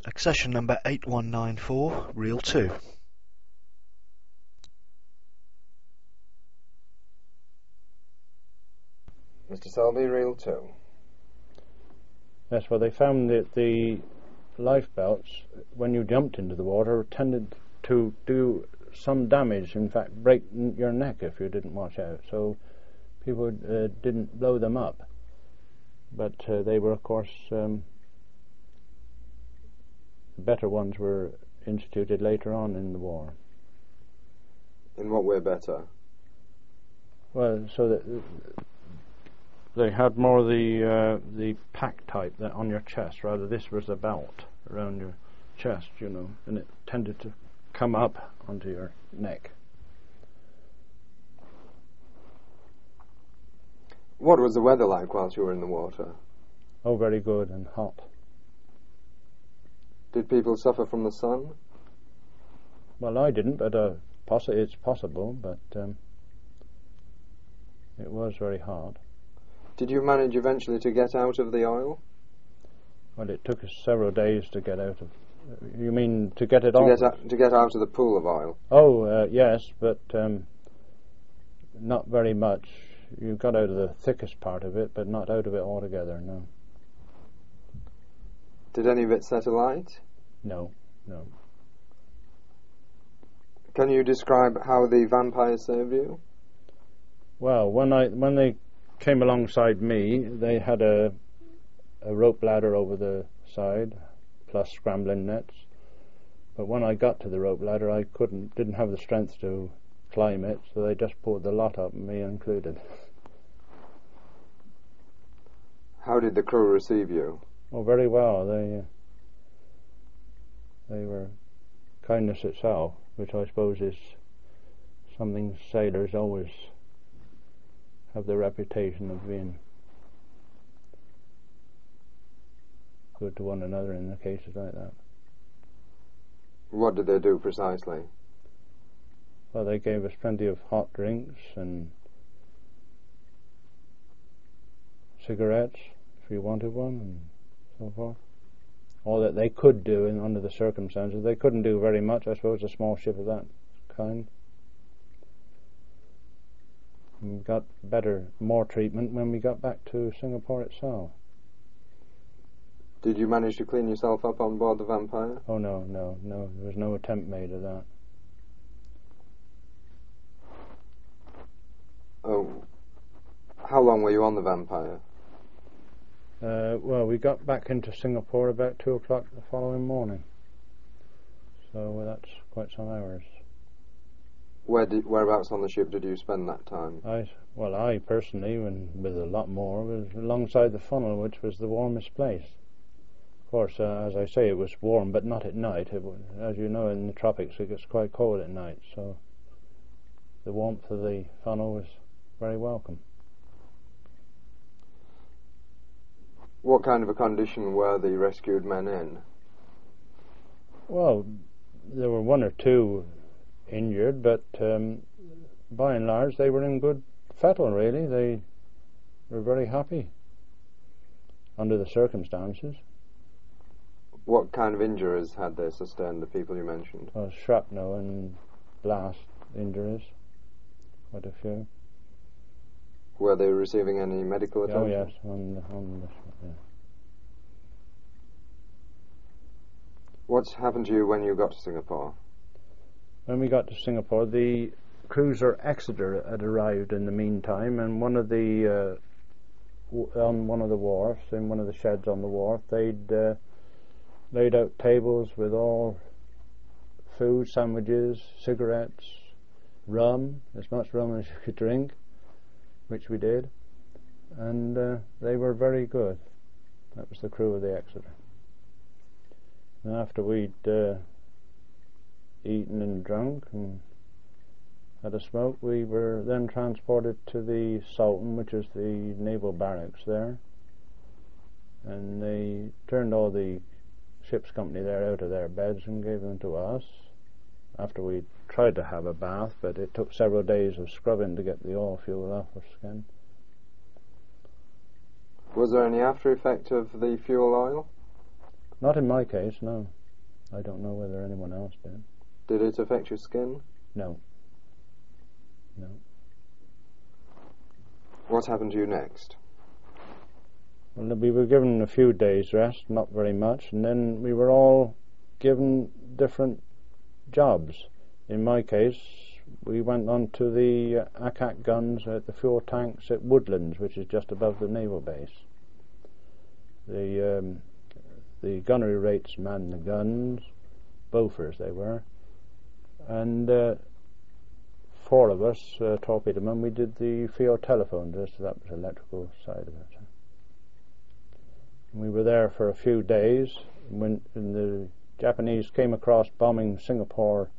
Accession number 8194, reel 2. Mr. Selby, reel 2. Yes, well, they found that the life belts, when you jumped into the water, tended to do some damage, in fact break your neck if you didn't watch out, so people didn't blow them up. But they were, of course, better ones were instituted later on in the war. In what way better? Well, so that they had more the pack type that on your chest, rather this was a belt around your chest, you know, and it tended to come up onto your neck. What was the weather like whilst you were in the water? Oh, very good and hot. Did people suffer from the sun? Well, I didn't, but it's possible, but it was very hot. Did you manage eventually to get out of the oil? Well, it took us several days to get out of... You mean to get it off? To get out of the pool of oil? Oh, yes, but not very much. You got out of the thickest part of it, but not out of it altogether, no. Did any of it set alight? No. Can you describe how the vampires saved you? Well, when they came alongside me, they had a rope ladder over the side, plus scrambling nets. But when I got to the rope ladder, I didn't have the strength to climb it, so they just pulled the lot up, me included. How did the crew receive you? Oh, very well. They were kindness itself, which I suppose is something sailors always have the reputation of being good to one another in the cases like that. What did they do precisely? Well, they gave us plenty of hot drinks and cigarettes if you wanted one and so forth. All that they could do under the circumstances. They couldn't do very much, I suppose, a small ship of that kind. We got more treatment when we got back to Singapore itself. Did you manage to clean yourself up on board the Vampire? Oh, no. There was no attempt made at that. Oh, how long were you on the Vampire? Well, we got back into Singapore about 2 o'clock the following morning. So that's quite some hours. Whereabouts on the ship did you spend that time? I personally, and with a lot more, was alongside the funnel, which was the warmest place. Of course, as I say, it was warm, but not at night. As you know, in the tropics it gets quite cold at night, so the warmth of the funnel was very welcome. What kind of a condition were the rescued men in? Well, there were 1 or 2 injured, but by and large they were in good fettle, really. They were very happy under the circumstances. What kind of injuries had they sustained, the people you mentioned? Well, shrapnel and blast injuries, quite a few. Were they receiving any medical attention? Oh, yes, on the yeah. What's happened to you when you got to Singapore? When we got to Singapore, the cruiser Exeter had arrived in the meantime, and on one of the wharfs, in one of the sheds on the wharf, they'd laid out tables with all food, sandwiches, cigarettes, rum, as much rum as you could drink, which we did, and they were very good. That was the crew of the Exeter. And after we'd eaten and drunk and had a smoke, we were then transported to the Sultan, which is the naval barracks there, and they turned all the ship's company there out of their beds and gave them to us after we tried to have a bath, but it took several days of scrubbing to get the oil fuel off our skin. Was there any after effect of the fuel oil? Not in my case, no. I don't know whether anyone else did. Did it affect your skin? No. No. What happened to you next? Well, we were given a few days' rest, not very much, and then we were all given different jobs. In my case, we went on to the Ack guns at the fuel tanks at Woodlands, which is just above the naval base. The gunnery rates manned the guns, Beauforts they were, and 4 of us, torpedo men, we did the field telephones, so that was the electrical side of it. And we were there for a few days when the Japanese came across bombing Singapore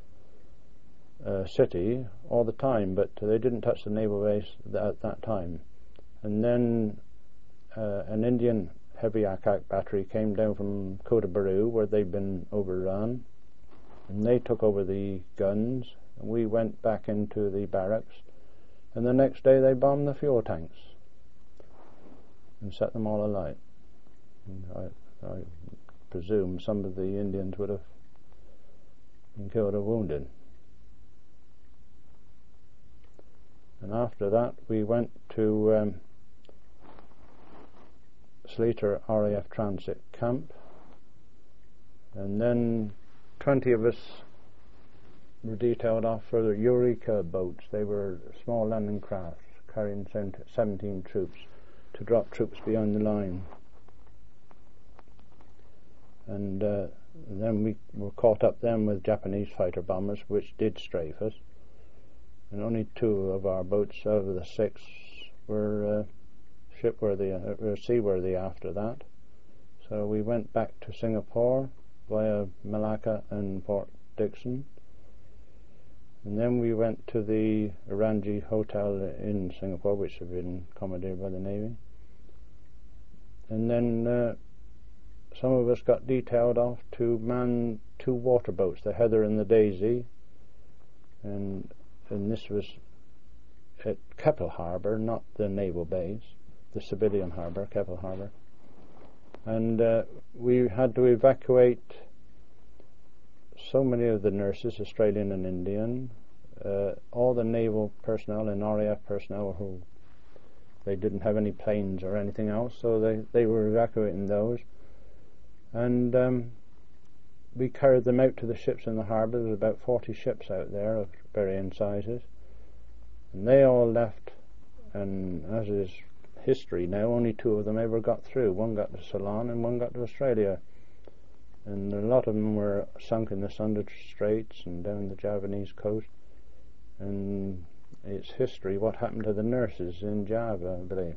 city all the time, but they didn't touch the naval base at that time. And then an Indian heavy attack battery came down from Kota Baru, where they'd been overrun, and they took over the guns, and we went back into the barracks, and the next day they bombed the fuel tanks and set them all alight. And I presume some of the Indians would have been killed or wounded. And after that we went to Sleater RAF Transit Camp, and then 20 of us were detailed off for the Eureka boats. They were small landing crafts carrying 17 troops to drop troops beyond the line. And then we were caught up then with Japanese fighter bombers, which did strafe us, and only 2 of our boats out of the 6 were seaworthy after that. So we went back to Singapore via Malacca and Port Dickson, and then we went to the Ranji Hotel in Singapore, which had been accommodated by the Navy. And then some of us got detailed off to man 2 water boats, the Heather and the Daisy, and this was at Keppel Harbour, not the naval base, the civilian harbour, Keppel Harbour. And we had to evacuate so many of the nurses, Australian and Indian, all the naval personnel and RAF personnel who they didn't have any planes or anything else, so they were evacuating those. And we carried them out to the ships in the harbour. There was about 40 ships out there of varying sizes, and they all left, and as is history now, only 2 of them ever got through. One got to Ceylon and one got to Australia, and a lot of them were sunk in the Sunda Straits and down the Javanese coast. And it's history what happened to the nurses in Java, I believe.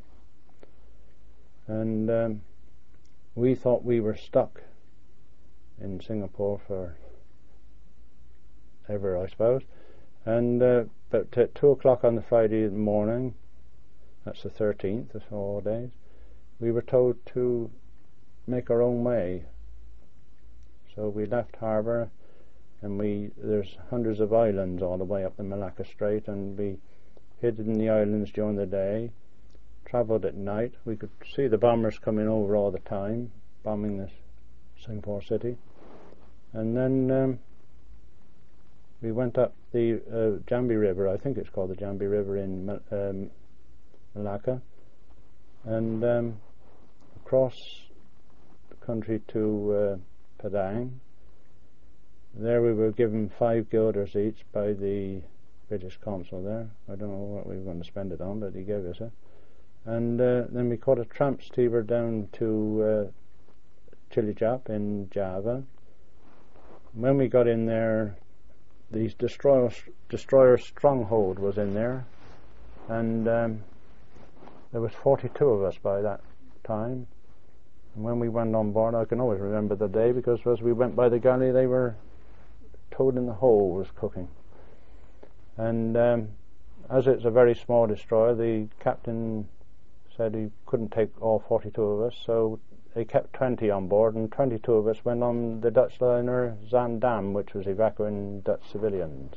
And we thought we were stuck in Singapore for ever, I suppose. And but at 2 o'clock on the Friday morning, that's the 13th of 4 days, we were told to make our own way. So we left harbour, and there's hundreds of islands all the way up the Malacca Strait, and we hid in the islands during the day, travelled at night. We could see the bombers coming over all the time, bombing this Singapore city. And then we went up the Jambi River, I think it's called the Jambi River in Malacca, and across the country to Padang. There we were given 5 guilders each by the British consul there. I don't know what we were going to spend it on, but he gave us it. And then we caught a tramp steamer down to Cilacap in Java. When we got in there, the destroyer Stronghold was in there, and there was 42 of us by that time. And when we went on board, I can always remember the day, because as we went by the galley, they were Toad in the Hole was cooking. And as it's a very small destroyer, the captain said he couldn't take all 42 of us, so they kept 20 on board, and 22 of us went on the Dutch liner Zaandam, which was evacuating Dutch civilians.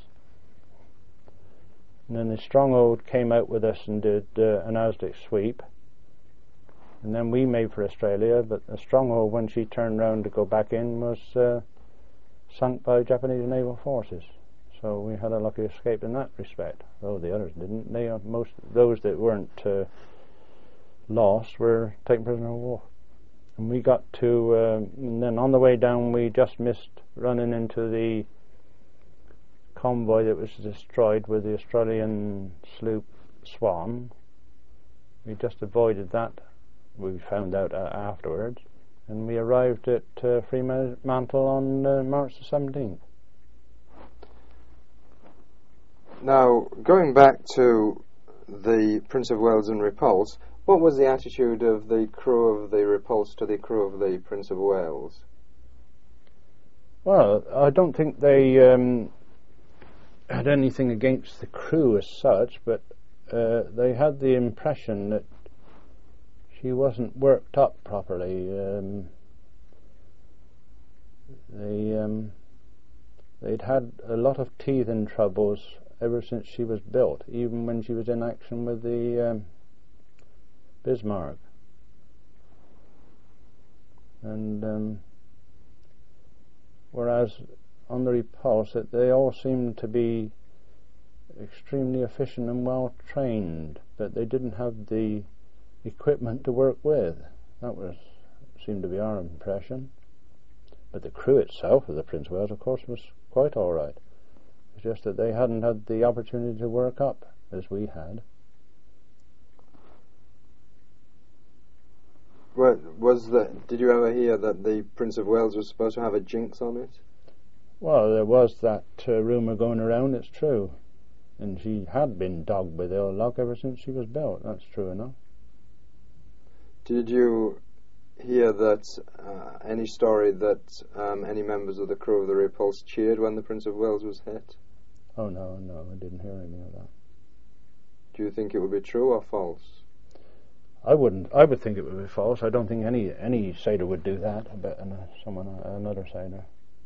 And then the Stronghold came out with us and did an ASDIC sweep, and then we made for Australia. But the Stronghold, when she turned round to go back in, was sunk by Japanese naval forces. So we had a lucky escape in that respect. Though the others didn't. Most those that weren't lost were taken prisoner of war. And we got to, and then on the way down we just missed running into the convoy that was destroyed with the Australian sloop Swan. We just avoided that. We found out afterwards. And we arrived at Fremantle on March the 17th. Now, going back to the Prince of Wales and Repulse, what was the attitude of the crew of the Repulse to the crew of the Prince of Wales? Well, I don't think they had anything against the crew as such, but they had the impression that she wasn't worked up properly. They'd had a lot of teething troubles ever since she was built, even when she was in action with the Bismarck. And whereas on the Repulse, they all seemed to be extremely efficient and well trained, but they didn't have the equipment to work with. That seemed to be our impression. But the crew itself of the Prince of Wales, of course, was quite all right. It's just that they hadn't had the opportunity to work up as we had. Did you ever hear that the Prince of Wales was supposed to have a jinx on it? Well, there was that rumour going around, it's true. And she had been dogged with ill luck ever since she was built, that's true enough. Did you hear that any story that any members of the crew of the Repulse cheered when the Prince of Wales was hit? Oh, no, I didn't hear anything of that. Do you think it would be true or false? I wouldn't. I would think it would be false. I don't think any sailor would do that about another sailor.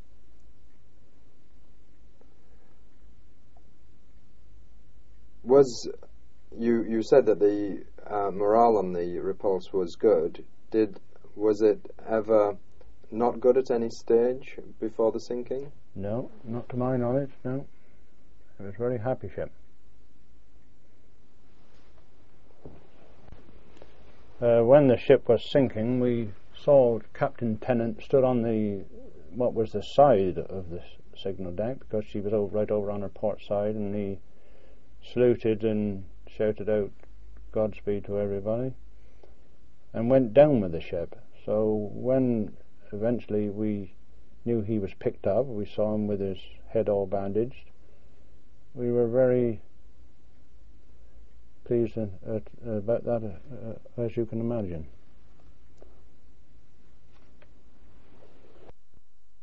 You said that the morale on the Repulse was good. Was it ever not good at any stage before the sinking? No, not to my knowledge, no. It was a very happy ship. When the ship was sinking, we saw Captain Tennant stood on what was the side of the signal deck, because she was right over on her port side, and he saluted and shouted out Godspeed to everybody, and went down with the ship. So when eventually we knew he was picked up, we saw him with his head all bandaged, we were very pleased about that, as you can imagine.